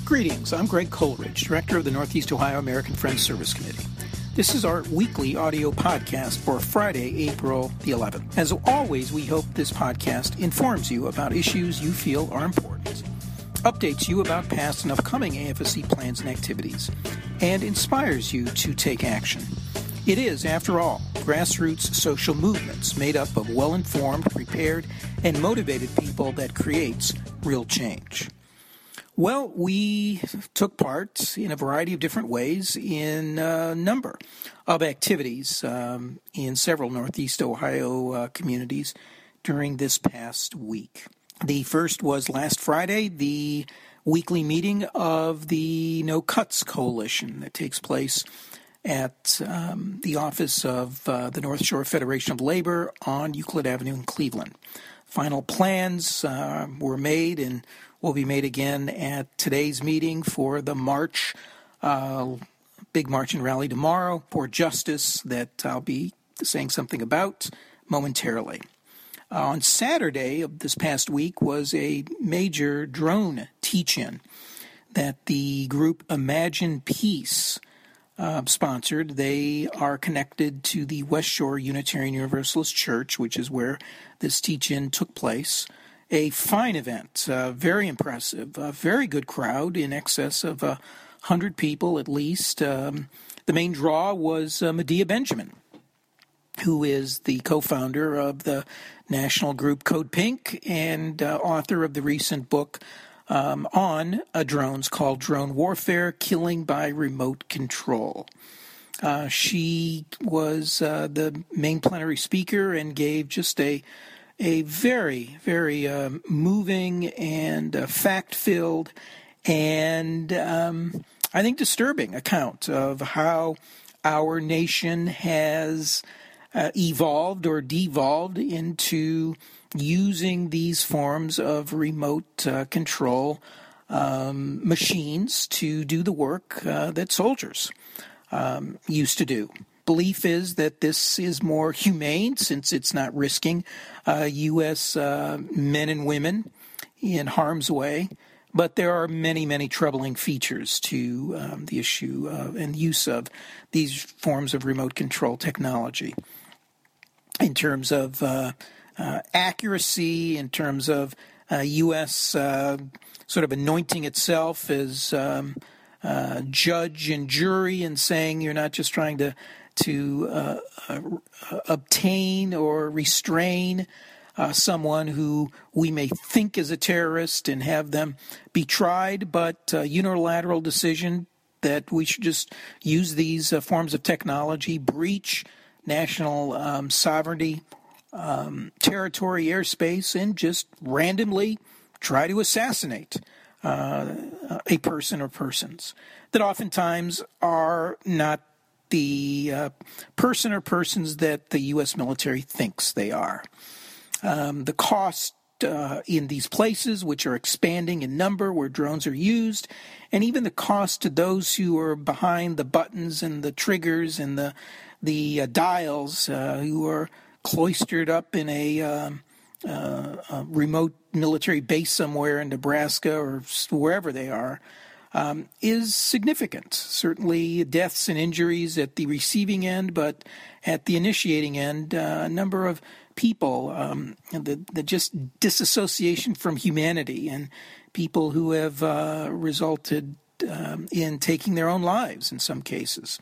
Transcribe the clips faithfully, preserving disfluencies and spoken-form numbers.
Greetings, I'm Greg Coleridge, Director of the Northeast Ohio American Friends Service Committee. This is our weekly audio podcast for Friday, April the eleventh. As always, we hope this podcast informs you about issues you feel are important, updates you about past and upcoming A F S C plans and activities, and inspires you to take action. It is, after all, grassroots social movements made up of well-informed, prepared, and motivated people that creates real change. Well, we took part in a variety of different ways in a number of activities um, in several Northeast Ohio uh, communities during this past week. The first was last Friday, the weekly meeting of the No Cuts Coalition that takes place at um, the office of uh, the North Shore Federation of Labor on Euclid Avenue in Cleveland. Final plans uh, were made and will be made again at today's meeting for the march, uh, big march and rally tomorrow for justice that I'll be saying something about momentarily. Uh, on Saturday of this past week was a major drone teach-in that the group Imagine Peace uh, sponsored. They are connected to the West Shore Unitarian Universalist Church, which is where this teach-in took place. A fine event, uh, very impressive, a very good crowd, in excess of a hundred people at least. Um, the main draw was uh, Medea Benjamin, who is the co-founder of the national group Code Pink and uh, author of the recent book um, on uh, drones called Drone Warfare, Killing by Remote Control. Uh, she was uh, the main plenary speaker and gave just a A very, very uh, moving and uh, fact-filled and um, I think disturbing account of how our nation has uh, evolved or devolved into using these forms of remote uh, control um, machines to do the work uh, that soldiers um, used to do. Belief is that this is more humane since it's not risking uh, U S uh, men and women in harm's way. But there are many, many troubling features to um, the issue of, and use of these forms of remote control technology in terms of uh, uh, accuracy, in terms of uh, U S uh, sort of anointing itself as um, uh, judge and jury and saying you're not just trying to to uh, uh, obtain or restrain uh, someone who we may think is a terrorist and have them be tried, but uh, unilateral decision that we should just use these uh, forms of technology, breach national um, sovereignty, um, territory, airspace, and just randomly try to assassinate uh, a person or persons that oftentimes are not the uh, person or persons that the U S military thinks they are. Um, the cost uh, in these places, which are expanding in number where drones are used, and even the cost to those who are behind the buttons and the triggers and the the uh, dials, uh, who are cloistered up in a, uh, uh, a remote military base somewhere in Nebraska or wherever they are, Um, is significant. Certainly deaths and injuries at the receiving end, but at the initiating end, uh, a number of people, um, the, the just disassociation from humanity and people who have uh, resulted um, in taking their own lives in some cases.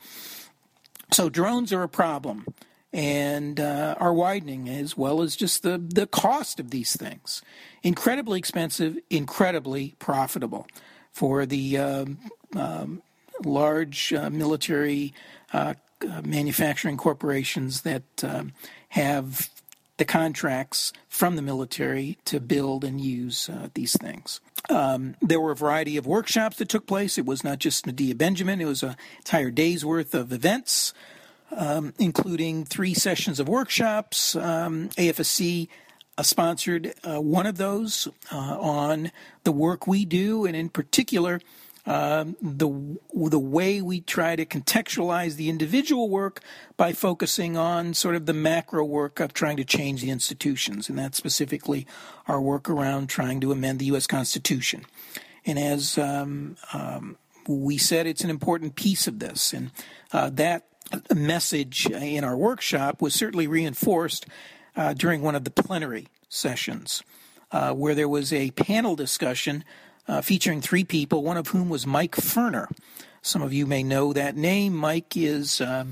So drones are a problem and uh, are widening, as well as just the, the cost of these things. Incredibly expensive, incredibly profitable for the um, um, large uh, military uh, manufacturing corporations that um, have the contracts from the military to build and use uh, these things. Um, there were a variety of workshops that took place. It was not just Medea Benjamin. It was an entire day's worth of events, um, including three sessions of workshops. Um, A F S C Uh, sponsored uh, one of those uh, on the work we do, and in particular, um, the the way we try to contextualize the individual work by focusing on sort of the macro work of trying to change the institutions, and that's specifically our work around trying to amend the U S Constitution. And as um, um, we said, it's an important piece of this. And uh, that message in our workshop was certainly reinforced uh, during one of the plenary sessions, uh, where there was a panel discussion uh, featuring three people, one of whom was Mike Ferner. Some of you may know that name. Mike is um,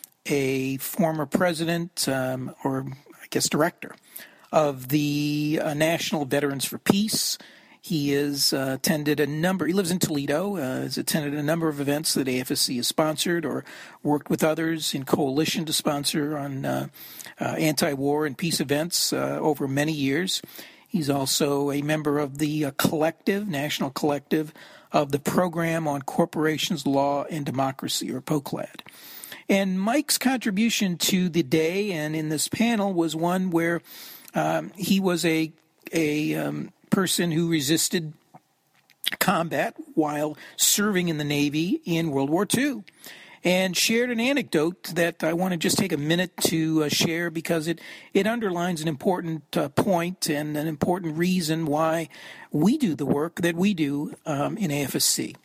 a former president, um, or I guess director, of the uh, National Veterans for Peace. He has uh, attended a number, he lives in Toledo, uh, has attended a number of events that A F S C has sponsored or worked with others in coalition to sponsor on uh, uh, anti-war and peace events uh, over many years. He's also a member of the uh, collective, National Collective, of the Program on Corporations, Law, and Democracy, or POCLAD. And Mike's contribution to the day and in this panel was one where um, he was a, a um, person who resisted combat while serving in the Navy in World War Two, and shared an anecdote that I want to just take a minute to uh, share because it, it underlines an important uh, point and an important reason why we do the work that we do um, in A F S C.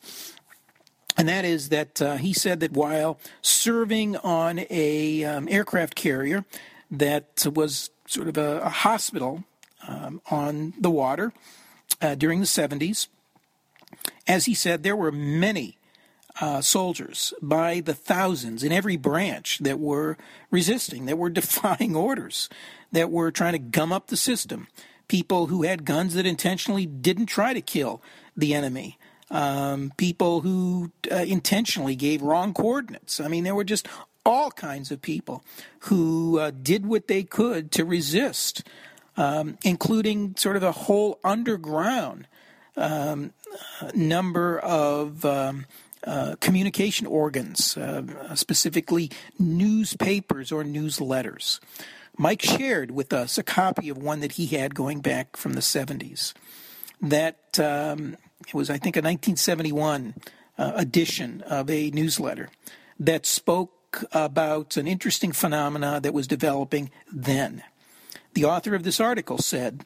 And that is that uh, he said that while serving on a um, aircraft carrier that was sort of a, a hospital um, on the water uh, during the seventies, as he said, there were many Uh, soldiers by the thousands in every branch that were resisting, that were defying orders, that were trying to gum up the system, people who had guns that intentionally didn't try to kill the enemy, um, people who uh, intentionally gave wrong coordinates. I mean, there were just all kinds of people who uh, did what they could to resist, um, including sort of a whole underground um, number of um, Uh, communication organs, uh, specifically newspapers or newsletters. Mike shared with us a copy of one that he had going back from the seventies. That um, it was, I think, a nineteen seventy-one uh, edition of a newsletter that spoke about an interesting phenomena that was developing then. The author of this article said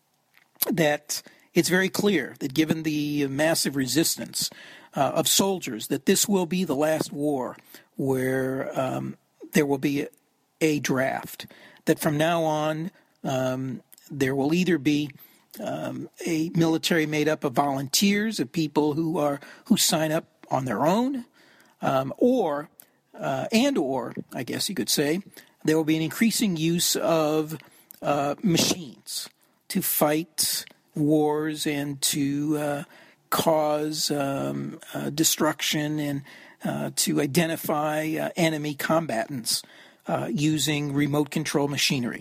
that it's very clear that given the massive resistance Uh, of soldiers, that this will be the last war where um, there will be a, a draft, that from now on um, there will either be um, a military made up of volunteers, of people who are who sign up on their own, um, or uh, and or I guess you could say there will be an increasing use of uh, machines to fight wars and to uh, cause um, uh, destruction and uh, to identify uh, enemy combatants uh, using remote control machinery,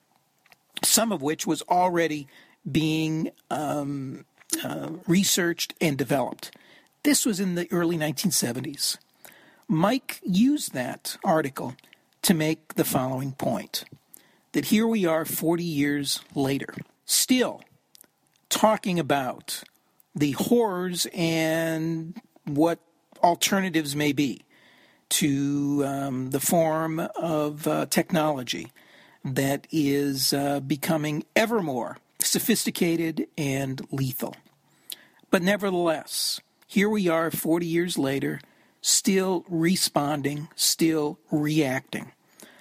some of which was already being um, uh, researched and developed. This was in the early nineteen seventies. Mike used that article to make the following point, that here we are forty years later, still talking about the horrors and what alternatives may be to um, the form of uh, technology that is uh, becoming ever more sophisticated and lethal. But nevertheless, here we are forty years later, still responding, still reacting.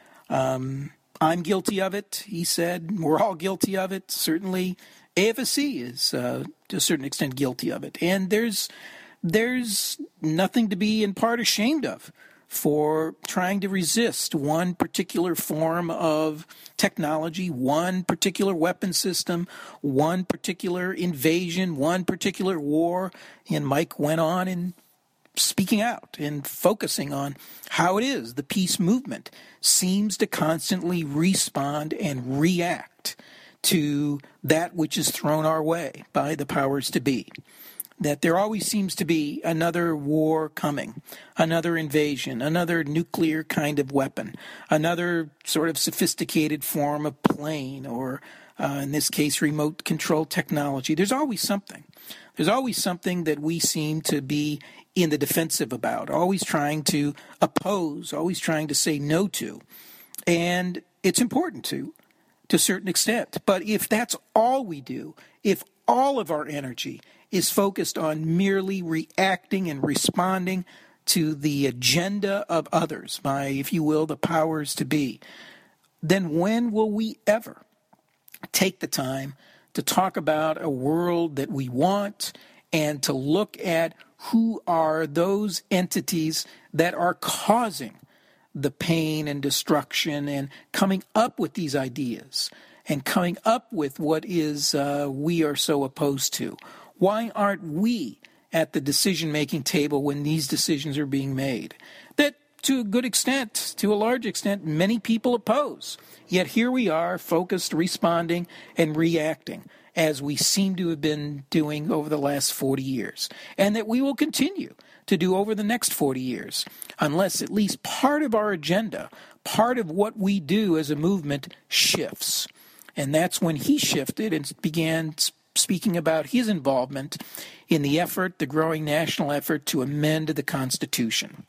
Um, I'm guilty of it, he said. We're all guilty of it. Certainly A F S C is, uh, to a certain extent, guilty of it. And there's there's nothing to be in part ashamed of for trying to resist one particular form of technology, one particular weapon system, one particular invasion, one particular war. And Mike went on in speaking out and focusing on how it is the peace movement seems to constantly respond and react to that which is thrown our way by the powers to be. That there always seems to be another war coming, another invasion, another nuclear kind of weapon, another sort of sophisticated form of plane, or uh, in this case, remote control technology. There's always something. There's always something that we seem to be in the defensive about, always trying to oppose, always trying to say no to. And it's important to. to a certain extent. But if that's all we do, if all of our energy is focused on merely reacting and responding to the agenda of others, by, if you will, the powers to be, then when will we ever take the time to talk about a world that we want and to look at who are those entities that are causing the pain and destruction and coming up with these ideas and coming up with what is uh, we are so opposed to? Why aren't we at the decision-making table when these decisions are being made? That, to a good extent, to a large extent, many people oppose. Yet here we are, focused, responding, and reacting, as we seem to have been doing over the last forty years, and that we will continue to do over the next forty years, unless at least part of our agenda, part of what we do as a movement shifts. And that's when he shifted and began speaking about his involvement in the effort, the growing national effort to amend the Constitution,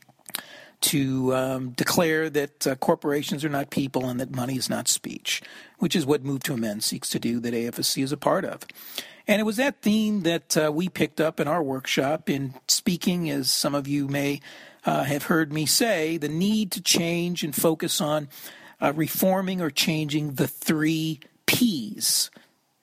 to um, declare that uh, corporations are not people and that money is not speech, which is what Move to Amend seeks to do, that A F S C is a part of. And it was that theme that uh, we picked up in our workshop in speaking, as some of you may uh, have heard me say, the need to change and focus on uh, reforming or changing the three P's,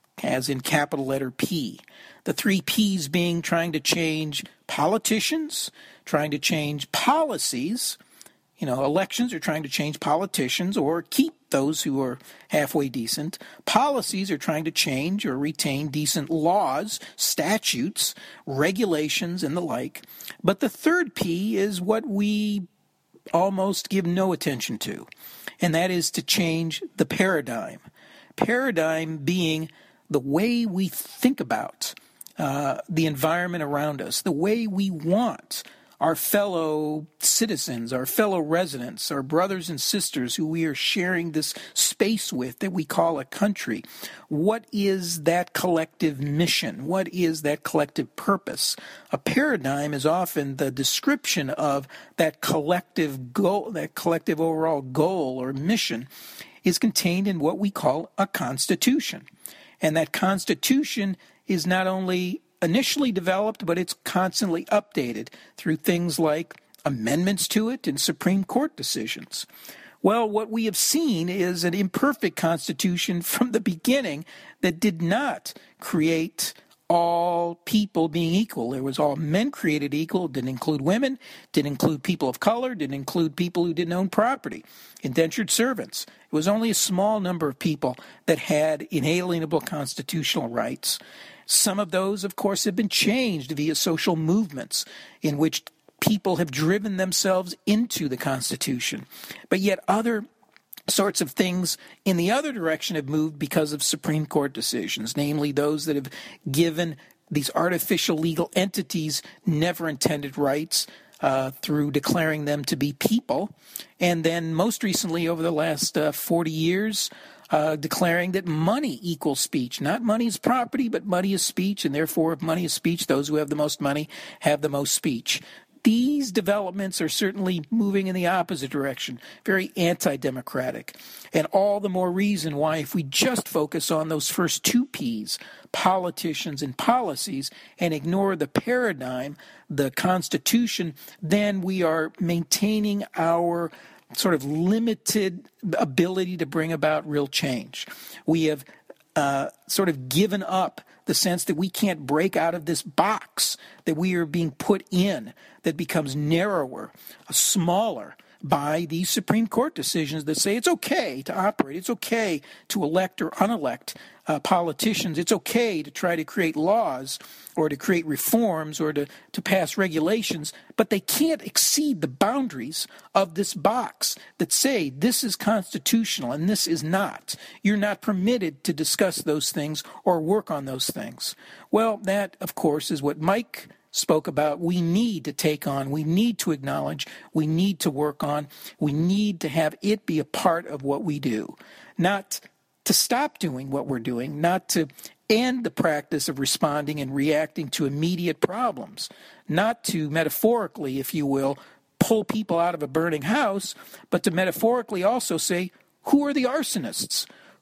as in capital letter P. The three P's being trying to change politicians, trying to change policies. You know, elections are trying to change politicians or keep those who are halfway decent. Policies are trying to change or retain decent laws, statutes, regulations, and the like. But the third P is what we almost give no attention to, and that is to change the paradigm. Paradigm being the way we think about uh, the environment around us, the way we want our fellow citizens, our fellow residents, our brothers and sisters who we are sharing this space with that we call a country. What is that collective mission? What is that collective purpose? A paradigm is often the description of that collective goal, that collective overall goal or mission is contained in what we call a constitution. And that constitution is not only initially developed, but it's constantly updated through things like amendments to it and Supreme Court decisions. Well, what we have seen is an imperfect constitution from the beginning that did not create all people being equal. There was all men created equal, didn't include women, didn't include people of color, didn't include people who didn't own property, indentured servants. It was only a small number of people that had inalienable constitutional rights. Some of those, of course, have been changed via social movements in which people have driven themselves into the Constitution. But yet other sorts of things in the other direction have moved because of Supreme Court decisions, namely those that have given these artificial legal entities never intended rights uh, through declaring them to be people. And then most recently, over the last uh, forty years, Uh, declaring that money equals speech. Not money is property, but money is speech, and therefore if money is speech, those who have the most money have the most speech. These developments are certainly moving in the opposite direction, very anti-democratic. And all the more reason why, if we just focus on those first two P's, politicians and policies, and ignore the paradigm, the Constitution, then we are maintaining our sort of limited ability to bring about real change. We have uh, sort of given up the sense that we can't break out of this box that we are being put in that becomes narrower, smaller, by these Supreme Court decisions that say it's okay to operate, it's okay to elect or unelect uh, politicians, it's okay to try to create laws or to create reforms or to, to pass regulations, but they can't exceed the boundaries of this box that say this is constitutional and this is not. You're not permitted to discuss those things or work on those things. Well, that, of course, is what Mike spoke about. We need to take on, we need to acknowledge, we need to work on, we need to have it be a part of what we do. Not to stop doing what we're doing, not to end the practice of responding and reacting to immediate problems, not to metaphorically, if you will, pull people out of a burning house, but to metaphorically also say, who are the arsonists?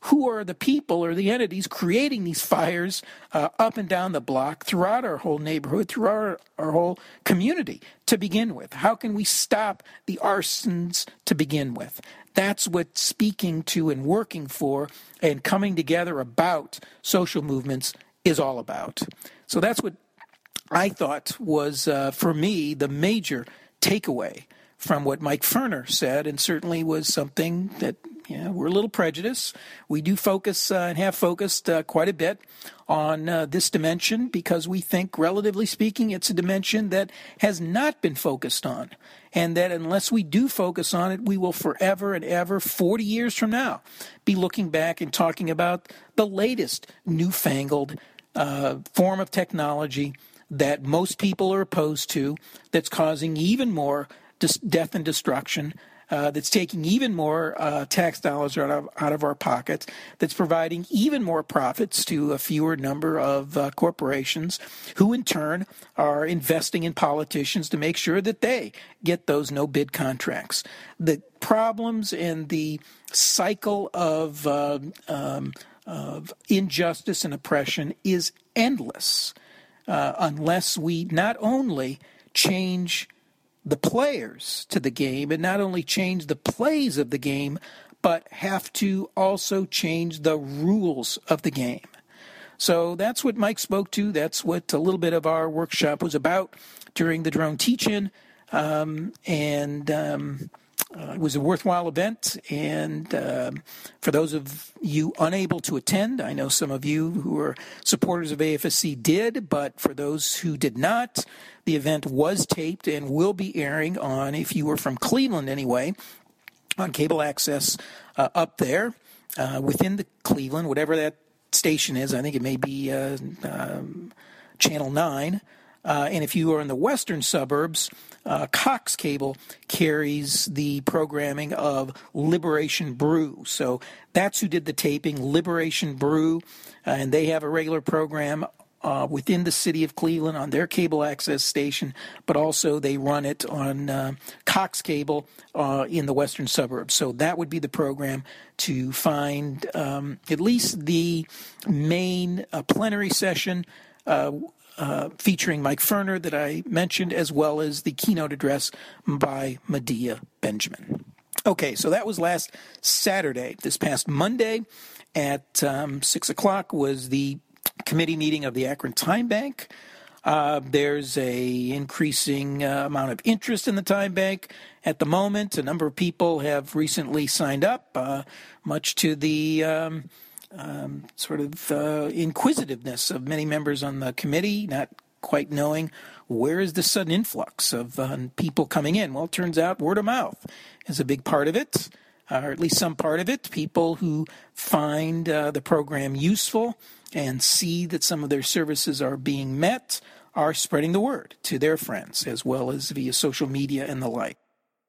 who are the people or the entities creating these fires uh, up and down the block throughout our whole neighborhood, throughout our, our whole community to begin with? How can we stop the arsons to begin with? That's what speaking to and working for and coming together about social movements is all about. So that's what I thought was, uh, for me, the major takeaway from what Mike Ferner said, and certainly was something that, you know, we're a little prejudiced. We do focus uh, and have focused uh, quite a bit on uh, this dimension because we think, relatively speaking, it's a dimension that has not been focused on. And that unless we do focus on it, we will forever and ever, forty years from now, be looking back and talking about the latest newfangled uh, form of technology that most people are opposed to, that's causing even more dis- death and destruction, uh, that's taking even more uh, tax dollars out of, out of our pockets, that's providing even more profits to a fewer number of uh, corporations who in turn are investing in politicians to make sure that they get those no-bid contracts. The problems and the cycle of, uh, um, of injustice and oppression is endless. Uh, unless we not only change the players to the game and not only change the plays of the game, but have to also change the rules of the game. So that's what Mike spoke to. That's what a little bit of our workshop was about during the drone teach-in. Um, and um, uh, it was a worthwhile event. And um, for those of you unable to attend, I know some of you who are supporters of A F S C did, but for those who did not, the event was taped and will be airing on, if you were from Cleveland anyway, on cable access uh, up there uh, within the Cleveland, whatever that station is. I think it may be uh, um, Channel nine. Uh, and if you are in the western suburbs, uh, Cox Cable carries the programming of Liberation Brew. So that's who did the taping, Liberation Brew, uh, and they have a regular program uh, within the city of Cleveland on their cable access station, but also they run it on uh, Cox Cable uh, in the western suburbs. So that would be the program to find um, at least the main uh, plenary session uh Uh, featuring Mike Ferner that I mentioned, as well as the keynote address by Medea Benjamin. Okay, so that was last Saturday. This past Monday at um, six o'clock was the committee meeting of the Akron Time Bank. Uh, there's a increasing uh, amount of interest in the Time Bank at the moment. A number of people have recently signed up, uh, much to the Um, Um, sort of uh, inquisitiveness of many members on the committee, not quite knowing where is the sudden influx of uh, people coming in. Well, it turns out word of mouth is a big part of it, uh, or at least some part of it. People who find uh, the program useful and see that some of their services are being met are spreading the word to their friends, as well as via social media and the like.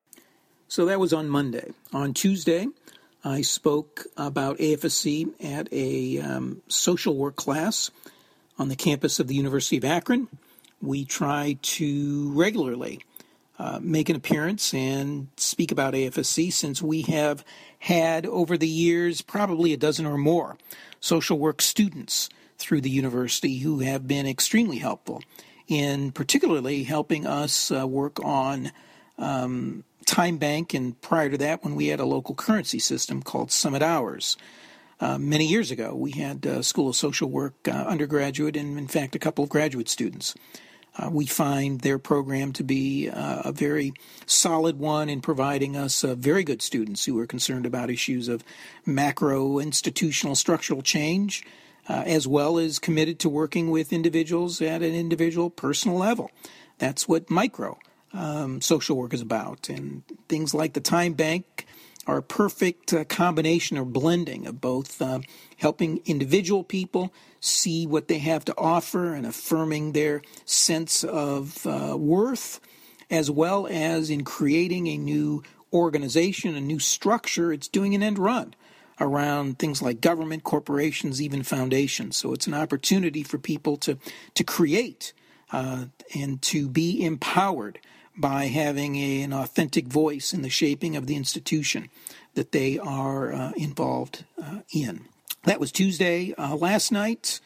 So that was on Monday. On Tuesday, I spoke about A F S C at a um, social work class on the campus of the University of Akron. We try to regularly uh, make an appearance and speak about A F S C, since we have had over the years probably a dozen or more social work students through the university who have been extremely helpful in particularly helping us uh, work on um, Time Bank, and prior to that, when we had a local currency system called Summit Hours. Uh, many years ago, we had a School of Social Work uh, undergraduate and, in fact, a couple of graduate students. Uh, we find their program to be uh, a very solid one in providing us uh, very good students who are concerned about issues of macro institutional structural change, uh, as well as committed to working with individuals at an individual personal level. That's what micro Um, social work is about, and things like the Time Bank are a perfect uh, combination or blending of both uh, helping individual people see what they have to offer and affirming their sense of uh, worth, as well as in creating a new organization, a new structure. It's doing an end run around things like government, corporations, even foundations. So it's an opportunity for people to, to create uh, and to be empowered by having a, an authentic voice in the shaping of the institution that they are uh, involved uh, in. That was Tuesday. Uh, last night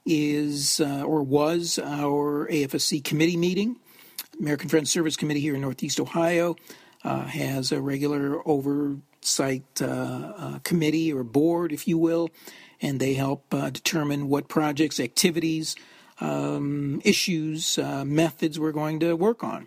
is uh, or was our A F S C committee meeting. American Friends Service Committee here in Northeast Ohio uh, has a regular oversight uh, uh, committee or board, if you will, and they help uh, determine what projects, activities, um, issues, uh, methods we're going to work on.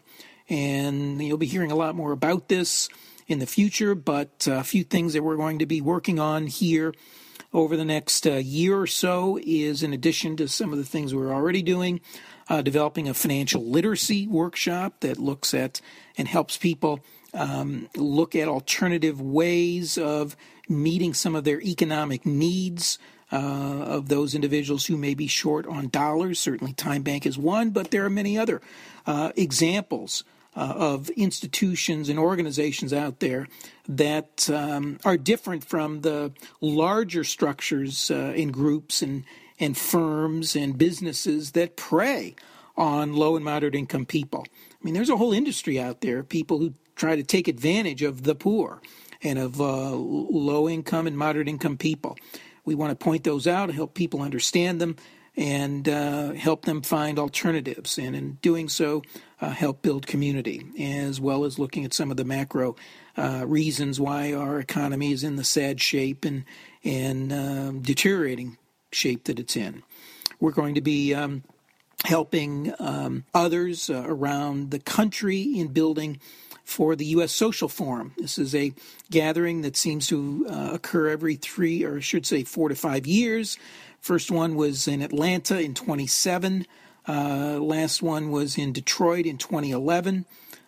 And you'll be hearing a lot more about this in the future, but a few things that we're going to be working on here over the next uh, year or so is, in addition to some of the things we're already doing, uh, developing a financial literacy workshop that looks at and helps people um, look at alternative ways of meeting some of their economic needs uh, of those individuals who may be short on dollars. Certainly Time Bank is one, but there are many other uh, examples Uh, of institutions and organizations out there that um, are different from the larger structures uh, in groups and, and firms and businesses that prey on low and moderate income people. I mean, there's a whole industry out there, people who try to take advantage of the poor and of uh, low income and moderate income people. We want to point those out, help people understand them, and uh, help them find alternatives, and in doing so, uh, help build community, as well as looking at some of the macro uh, reasons why our economy is in the sad shape and, and um, deteriorating shape that it's in. We're going to be um, helping um, others uh, around the country in building for the U S Social Forum. This is a gathering that seems to uh, occur every three, or I should say four to five years. First one was in Atlanta in twenty-seven. Uh, last one was in Detroit in twenty eleven.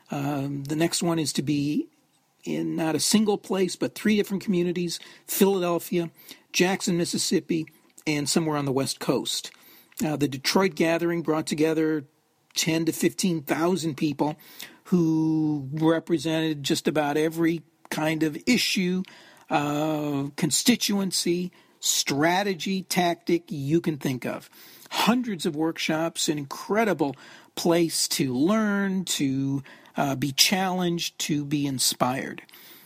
Um, the next one is to be in not a single place, but three different communities: Philadelphia, Jackson, Mississippi, and somewhere on the West Coast. Uh, the Detroit gathering brought together ten to fifteen thousand people who represented just about every kind of issue, uh, constituency, strategy, tactic you can think of. Hundreds of workshops, an incredible place to learn, to uh, be challenged, to be inspired.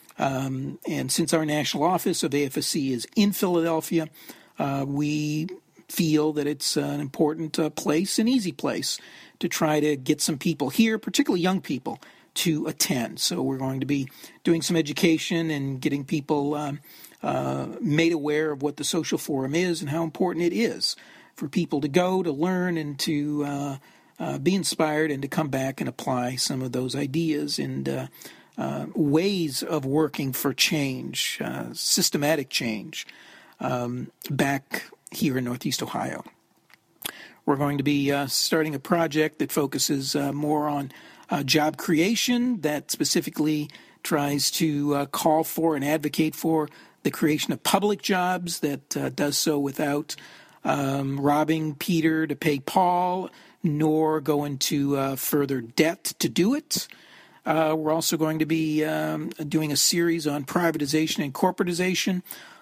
Um, and since our national office of A F S C is in Philadelphia, uh, we feel that it's an important uh, place, an easy place, to try to get some people here, particularly young people, to attend. So we're going to be doing some education and getting people um, uh, made aware of what the Social Forum is and how important it is for people to go, to learn, and to uh, uh, be inspired, and to come back and apply some of those ideas and uh, uh, ways of working for change, uh, systematic change, um, back here in Northeast Ohio. We're going to be uh, starting a project that focuses uh, more on uh, job creation, that specifically tries to uh, call for and advocate for the creation of public jobs, that uh, does so without um, robbing Peter to pay Paul, nor go into uh, further debt to do it. Uh, we're also going to be um, doing a series on privatization and corporatization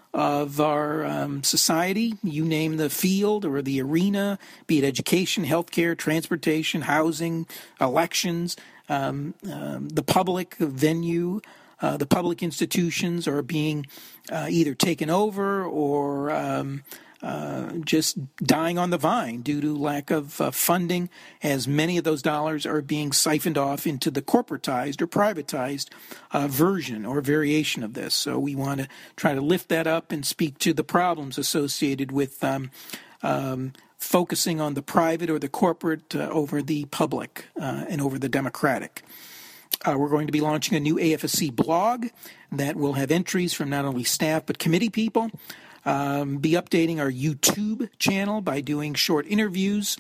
of our um, society. You name the field or the arena, be it education, healthcare, transportation, housing, elections, um, um, the public venue, uh, the public institutions are being uh, either taken over or um, uh, just dying on the vine due to lack of uh, funding, as many of those dollars are being siphoned off into the corporatized or privatized uh, version or variation of this. So we want to try to lift that up and speak to the problems associated with um, um, focusing on the private or the corporate uh, over the public uh, and over the democratic. Uh, we're going to be launching a new A F S C blog that will have entries from not only staff but committee people. Um, be updating our YouTube channel by doing short interviews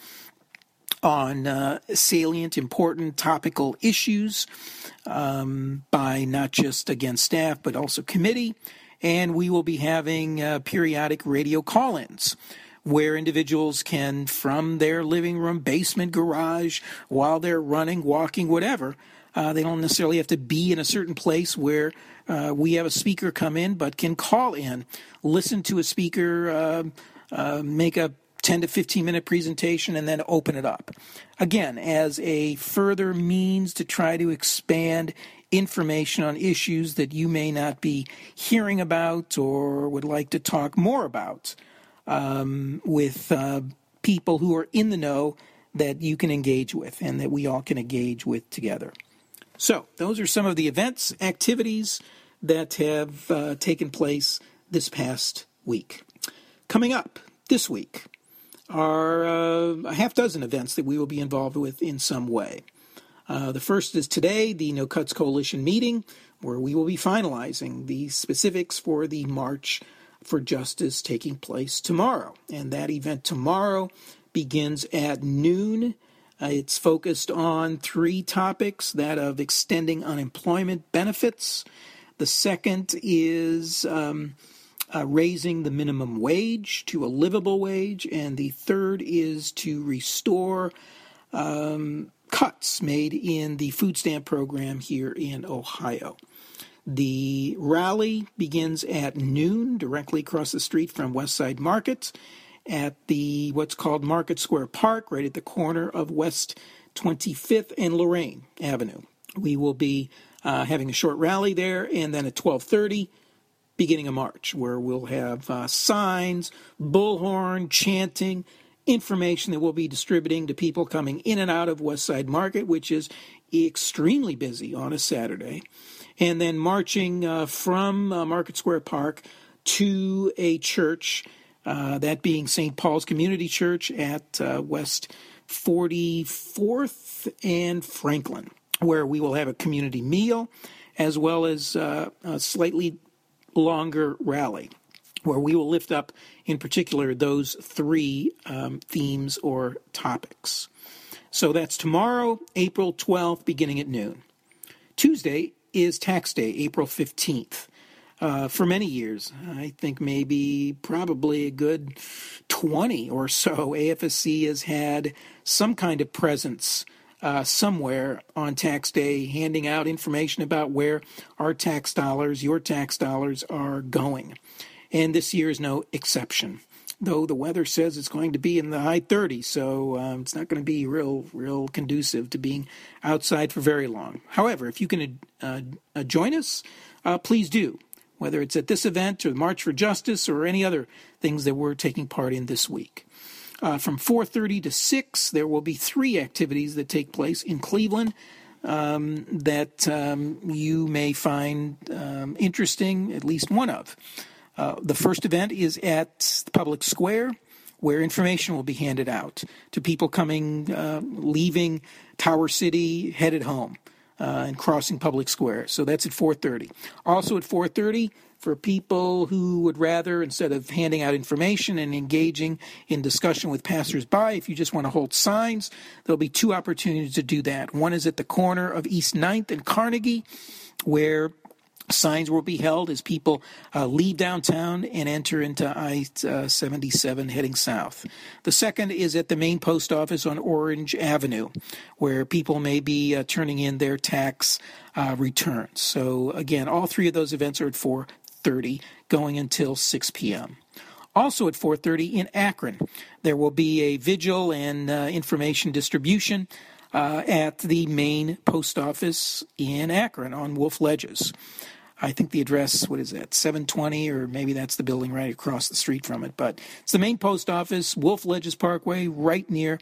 on uh, salient, important, topical issues um, by not just, again, staff, but also committee. And we will be having uh, periodic radio call-ins where individuals can, from their living room, basement, garage, while they're running, walking, whatever, uh, they don't necessarily have to be in a certain place where uh, we have a speaker come in, but can call in, listen to a speaker, uh, uh, make a ten to fifteen minute presentation, and then open it up. Again, as a further means to try to expand information on issues that you may not be hearing about or would like to talk more about um, with uh, people who are in the know that you can engage with and that we all can engage with together. So those are some of the events, activities that have uh, taken place this past week. Coming up this week are uh, a half dozen events that we will be involved with in some way. Uh, the first is today, the No Cuts Coalition meeting, where we will be finalizing the specifics for the March for Justice taking place tomorrow. And that event tomorrow begins at noon. Uh, it's focused on three topics, that of extending unemployment benefits. The second is um, uh, raising the minimum wage to a livable wage. And the third is to restore um, cuts made in the food stamp program here in Ohio. The rally begins at noon directly across the street from Westside Market at the what's called Market Square Park, right at the corner of West twenty-fifth and Lorraine Avenue. We will be uh, having a short rally there, and then at twelve thirty, beginning a march where we'll have uh, signs, bullhorn, chanting, information that we'll be distributing to people coming in and out of Westside Market, which is extremely busy on a Saturday, and then marching uh, from uh, Market Square Park to a church, uh, that being Saint Paul's Community Church at uh, West forty-fourth and Franklin, where we will have a community meal as well as uh, a slightly longer rally, where we will lift up, in particular, those three um, themes or topics. So that's tomorrow, April twelfth, beginning at noon. Tuesday is Tax Day, April fifteenth. Uh, for many years, I think maybe probably a good twenty or so, A F S C has had some kind of presence uh, somewhere on Tax Day, handing out information about where our tax dollars, your tax dollars, are going. And this year is no exception, though the weather says it's going to be in the high thirties, so um, it's not going to be real real conducive to being outside for very long. However, if you can uh, uh, join us, uh, please do, whether it's at this event or the March for Justice or any other things that we're taking part in this week. Uh, from four thirty to six, there will be three activities that take place in Cleveland um, that um, you may find um, interesting, at least one of. Uh, the first event is at the Public Square, where information will be handed out to people coming, uh, leaving Tower City, headed home, uh, and crossing Public Square. So that's at four thirty. Also at four thirty, for people who would rather, instead of handing out information and engaging in discussion with passersby, if you just want to hold signs, there'll be two opportunities to do that. One is at the corner of East ninth and Carnegie, where signs will be held as people uh, leave downtown and enter into I seventy-seven heading south. The second is at the main post office on Orange Avenue, where people may be uh, turning in their tax uh, returns. So again, all three of those events are at four thirty, going until six p.m. Also at four thirty in Akron, there will be a vigil and uh, information distribution uh, at the main post office in Akron on Wolf Ledges. I think the address, what is that, seven twenty, or maybe that's the building right across the street from it. But it's the main post office, Wolf Ledges Parkway, right near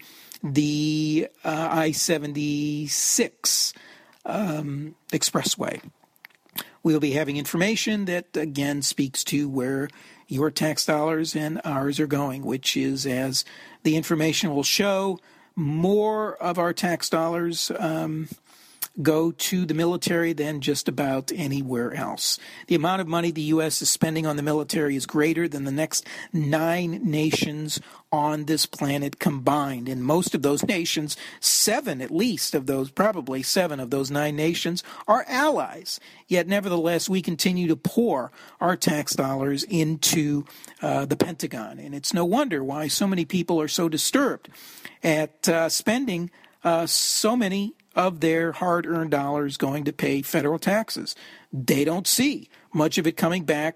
the uh, I seventy-six um, expressway. We'll be having information that, again, speaks to where your tax dollars and ours are going, which is, as the information will show, more of our tax dollars um go to the military than just about anywhere else. The amount of money the U S is spending on the military is greater than the next nine nations on this planet combined. And most of those nations, seven at least of those, probably seven of those nine nations, are allies. Yet nevertheless, we continue to pour our tax dollars into uh, the Pentagon. And it's no wonder why so many people are so disturbed at uh, spending uh, so many of their hard-earned dollars going to pay federal taxes. They don't see much of it coming back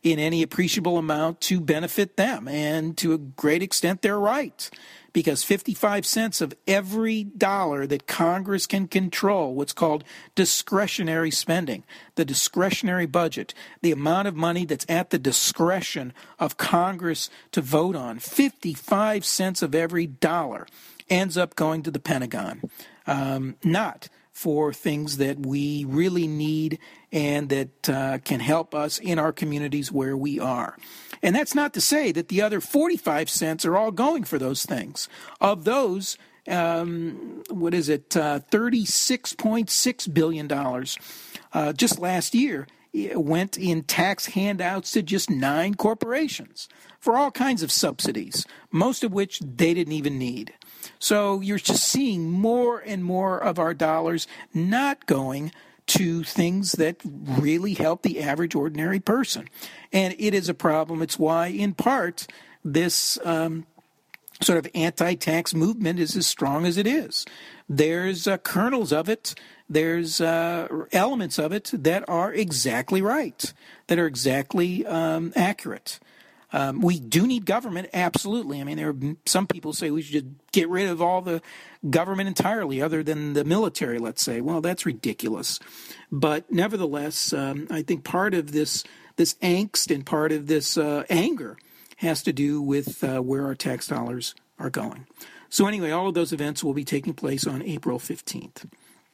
in any appreciable amount to benefit them. And to a great extent, they're right. Because fifty-five cents of every dollar that Congress can control, what's called discretionary spending, the discretionary budget, the amount of money that's at the discretion of Congress to vote on, fifty-five cents of every dollar ends up going to the Pentagon, um, not for things that we really need and that uh, can help us in our communities where we are. And that's not to say that the other forty-five cents are all going for those things. Of those, um, what is it, uh, thirty-six point six billion dollars uh, just last year went in tax handouts to just nine corporations for all kinds of subsidies, most of which they didn't even need. So you're just seeing more and more of our dollars not going to things that really help the average ordinary person. And it is a problem. It's why, in part, this um, sort of anti-tax movement is as strong as it is. There's uh, kernels of it. There's uh, elements of it that are exactly right, that are exactly um, accurate. Um, we do need government, absolutely. I mean, there are some people say we should get rid of all the government entirely, other than the military, let's say. Well, that's ridiculous. But nevertheless, um, I think part of this this angst and part of this uh, anger has to do with uh, where our tax dollars are going. So anyway, all of those events will be taking place on April fifteenth.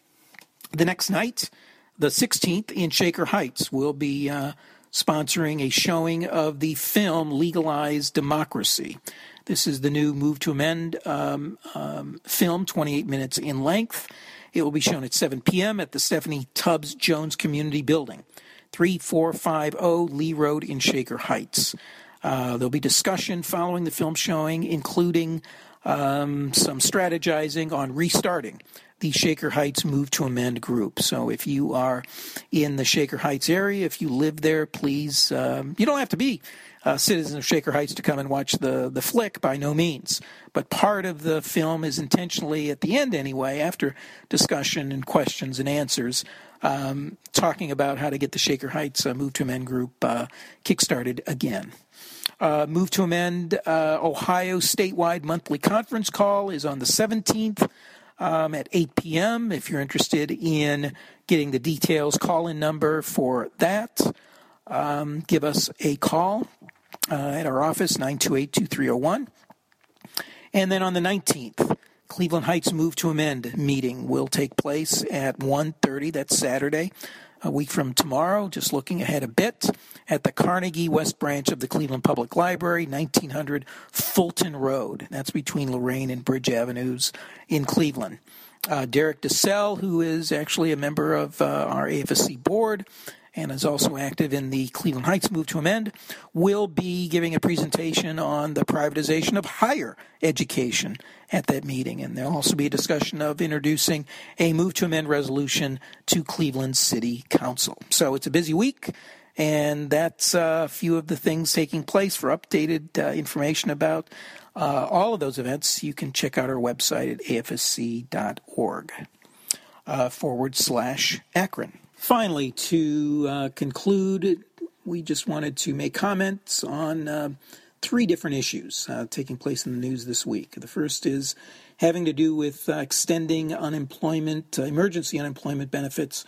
The next night, the sixteenth, in Shaker Heights, will be uh, sponsoring a showing of the film Legalized Democracy. This is the new Move to Amend um, um, film, twenty-eight minutes in length. It will be shown at seven p.m. at the Stephanie Tubbs Jones Community Building, thirty-four fifty Lee Road in Shaker Heights. Uh, there'll be discussion following the film showing, including um, some strategizing on restarting the Shaker Heights Move to Amend group. So if you are in the Shaker Heights area, if you live there, please, um, you don't have to be a citizen of Shaker Heights to come and watch the, the flick, by no means. But part of the film is intentionally, at the end anyway, after discussion and questions and answers, um, talking about how to get the Shaker Heights uh, Move to Amend group uh, kickstarted again. Uh, Move to Amend uh, Ohio statewide monthly conference call is on the seventeenth. Um, at eight p.m. If you're interested in getting the details, call-in number for that, um, give us a call uh, at our office, nine two eight, two three zero one. And then on the nineteenth, Cleveland Heights Move to Amend meeting will take place at one thirty. That's Saturday, a week from tomorrow, just looking ahead a bit, at the Carnegie West Branch of the Cleveland Public Library, nineteen hundred Fulton Road. That's between Lorraine and Bridge Avenues in Cleveland. Uh, Derek DeSalle, who is actually a member of uh, our A F S C board and is also active in the Cleveland Heights Move to Amend, will be giving a presentation on the privatization of higher education at that meeting. And there'll also be a discussion of introducing a Move to Amend resolution to Cleveland City Council. So it's a busy week, and that's a few of the things taking place. For updated uh, information about uh, all of those events, you can check out our website at afsc.org uh, forward slash Akron. Finally, to uh, conclude, we just wanted to make comments on uh, three different issues uh, taking place in the news this week. The first is having to do with uh, extending unemployment, uh, emergency unemployment benefits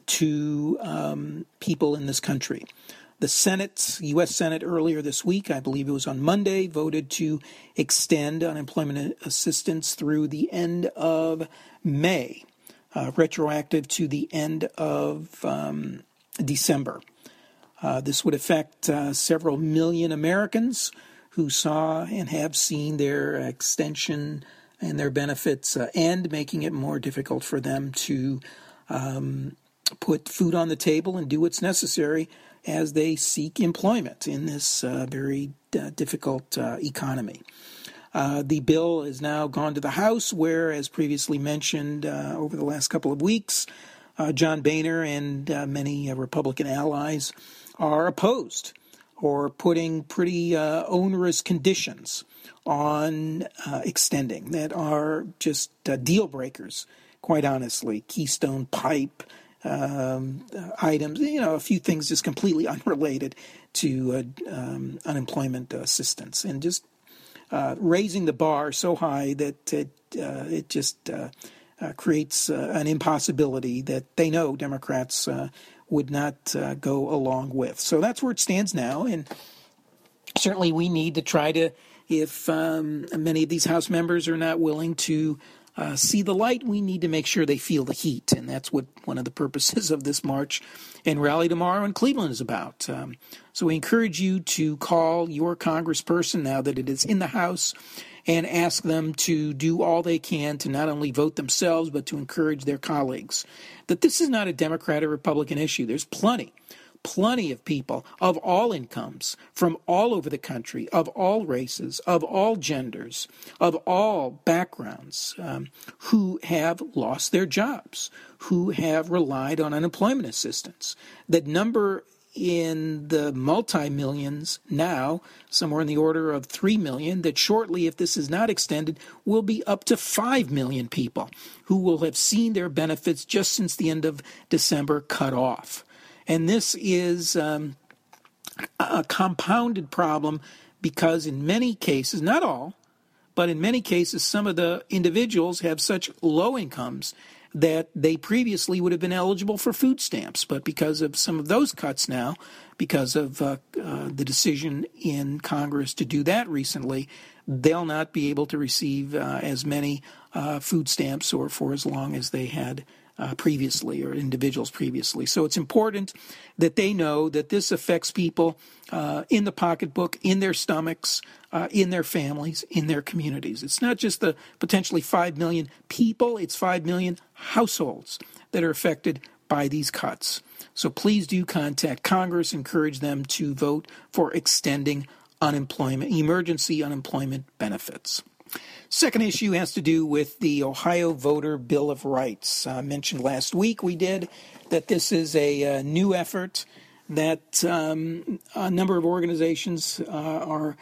to um, people in this country. The Senate, U S Senate, earlier this week, I believe it was on Monday, voted to extend unemployment assistance through the end of May. Uh, retroactive to the end of um, December. Uh, this would affect uh, several million Americans who saw and have seen their extension and their benefits uh, end, making it more difficult for them to um, put food on the table and do what's necessary as they seek employment in this uh, very uh, difficult uh, economy. Uh, the bill has now gone to the House, where, as previously mentioned uh, over the last couple of weeks, uh, John Boehner and uh, many uh, Republican allies are opposed or putting pretty uh, onerous conditions on uh, extending that are just uh, deal breakers, quite honestly. Keystone Pipe, um, items, you know, a few things just completely unrelated to uh, um, unemployment assistance, and just uh, raising the bar so high that it, uh, it just uh, uh, creates uh, an impossibility that they know Democrats uh, would not uh, go along with. So that's where it stands now, and certainly we need to try to, if um, many of these House members are not willing to uh, see the light, we need to make sure they feel the heat, and that's what one of the purposes of this march and rally tomorrow in Cleveland is about. Um, so we encourage you to call your congressperson now that it is in the House and ask them to do all they can to not only vote themselves but to encourage their colleagues. That this is not a Democrat or Republican issue. There's plenty, plenty of people of all incomes from all over the country, of all races, of all genders, of all backgrounds, um, who have lost their jobs, who have relied on unemployment assistance. That number in the multi-millions now, somewhere in the order of three million, that shortly, if this is not extended, will be up to five million people who will have seen their benefits just since the end of December cut off. And this is um, a compounded problem because in many cases, not all, but in many cases, some of the individuals have such low incomes that they previously would have been eligible for food stamps. But because of some of those cuts now, because of uh, uh, the decision in Congress to do that recently, they'll not be able to receive uh, as many uh, food stamps or for as long as they had Uh, previously or individuals previously. So it's important that they know that this affects people uh, in the pocketbook, in their stomachs, uh, in their families, in their communities. It's not just the potentially five million people, it's five million households that are affected by these cuts. So please do contact Congress, encourage them to vote for extending unemployment, emergency unemployment benefits. Second issue has to do with the Ohio Voter Bill of Rights. I uh, mentioned last week we did that this is a, a new effort that um, a number of organizations uh, are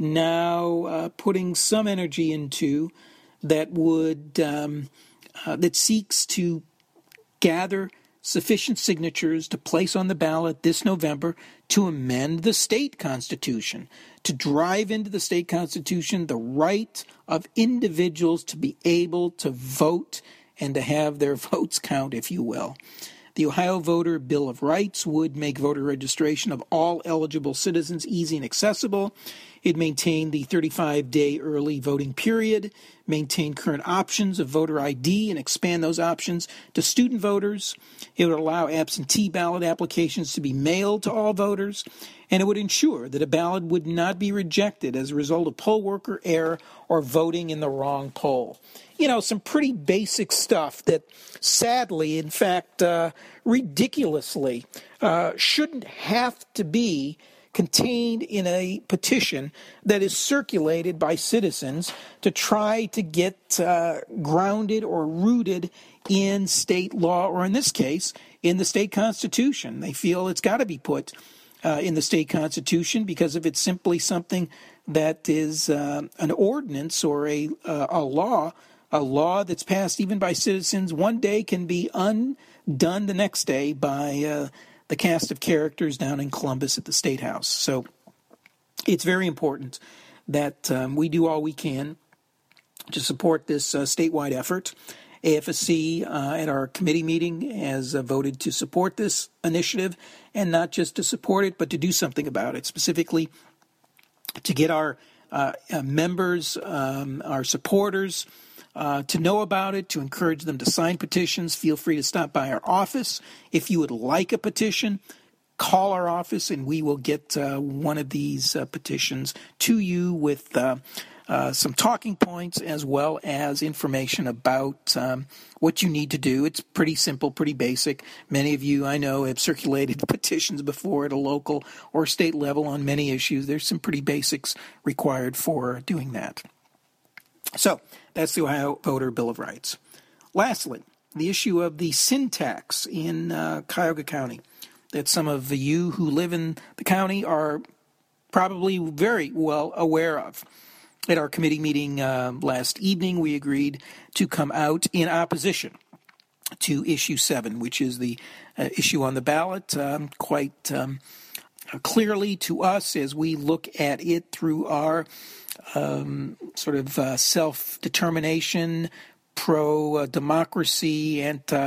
now uh, putting some energy into that would um, uh, that seeks to gather sufficient signatures to place on the ballot this November to amend the state constitution, to drive into the state constitution the right of individuals to be able to vote and to have their votes count, if you will. The Ohio Voter Bill of Rights would make voter registration of all eligible citizens easy and accessible. It maintained the thirty-five day early voting period, maintain current options of voter I D and expand those options to student voters. It would allow absentee ballot applications to be mailed to all voters, and it would ensure that a ballot would not be rejected as a result of poll worker error or voting in the wrong poll. You know, some pretty basic stuff that sadly, in fact, uh, ridiculously, uh, shouldn't have to be contained in a petition that is circulated by citizens to try to get uh, grounded or rooted in state law, or in this case, in the state constitution. They feel it's got to be put uh, in the state constitution because if it's simply something that is uh, an ordinance or a, uh, a law, a law that's passed even by citizens, one day can be undone the next day by uh, the cast of characters down in Columbus at the State House. So it's very important that um, we do all we can to support this uh, statewide effort. A F S C uh, at our committee meeting has uh, voted to support this initiative, and not just to support it, but to do something about it, specifically to get our uh, uh, members, um, our supporters, Uh, to know about it, to encourage them to sign petitions. Feel free to stop by our office. If you would like a petition, call our office and we will get uh, one of these uh, petitions to you with uh, uh, some talking points as well as information about um, what you need to do. It's pretty simple, pretty basic. Many of you, I know, have circulated petitions before at a local or state level on many issues. There's some pretty basics required for doing that. So that's the Ohio Voter Bill of Rights. Lastly, the issue of the sin tax in uh, Cuyahoga County that some of you who live in the county are probably very well aware of. At our committee meeting uh, last evening, we agreed to come out in opposition to issue seven, which is the uh, issue on the ballot. Um, quite um, clearly to us as we look at it through our um, sort of uh, self-determination, pro-democracy,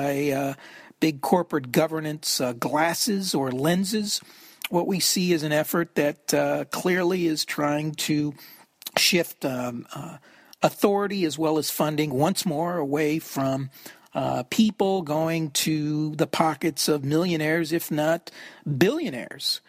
anti-big corporate governance uh, glasses or lenses. What we see is an effort that uh, clearly is trying to shift um, uh, authority as well as funding once more away from uh, people going to the pockets of millionaires, if not billionaires,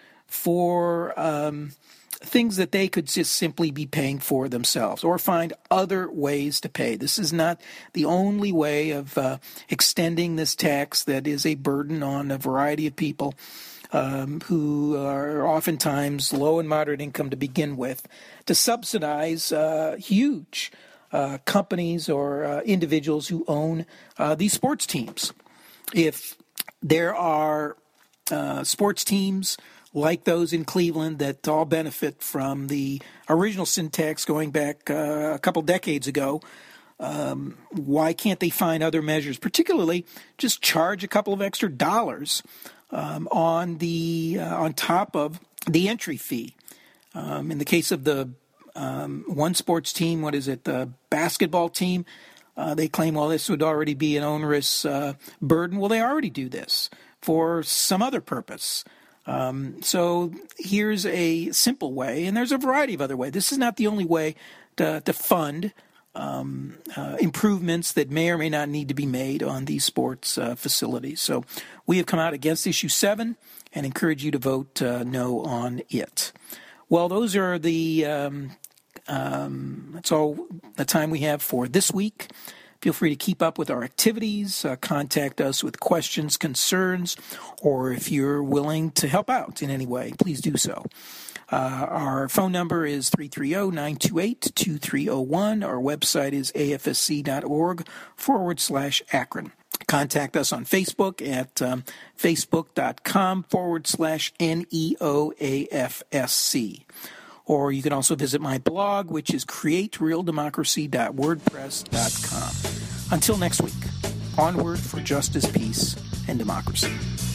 for um, things that they could just simply be paying for themselves or find other ways to pay. This is not the only way of uh, extending this tax that is a burden on a variety of people um, who are oftentimes low and moderate income to begin with, to subsidize uh, huge uh, companies or uh, individuals who own uh, these sports teams. If there are uh, sports teams like those in Cleveland that all benefit from the original sin tax going back uh, a couple decades ago, um, why can't they find other measures, particularly just charge a couple of extra dollars um, on the uh, on top of the entry fee? Um, in the case of the um, one sports team, what is it, the basketball team, uh, they claim, well, this would already be an onerous uh, burden. Well, they already do this for some other purpose. Um, so here's a simple way, and there's a variety of other ways. This is not the only way to, to fund um, uh, improvements that may or may not need to be made on these sports uh, facilities. So we have come out against issue seven and encourage you to vote uh, no on it. Well, those are the um, um, that's all the time we have for this week. Feel free to keep up with our activities, uh, contact us with questions, concerns, or if you're willing to help out in any way, please do so. Uh, our phone number is three three zero, nine two eight, two three zero one. Our website is afsc.org forward slash Akron. Contact us on Facebook at um, facebook.com forward slash NEOAFSC. Or you can also visit my blog, which is create real democracy dot wordpress dot com. Until next week, onward for justice, peace, and democracy.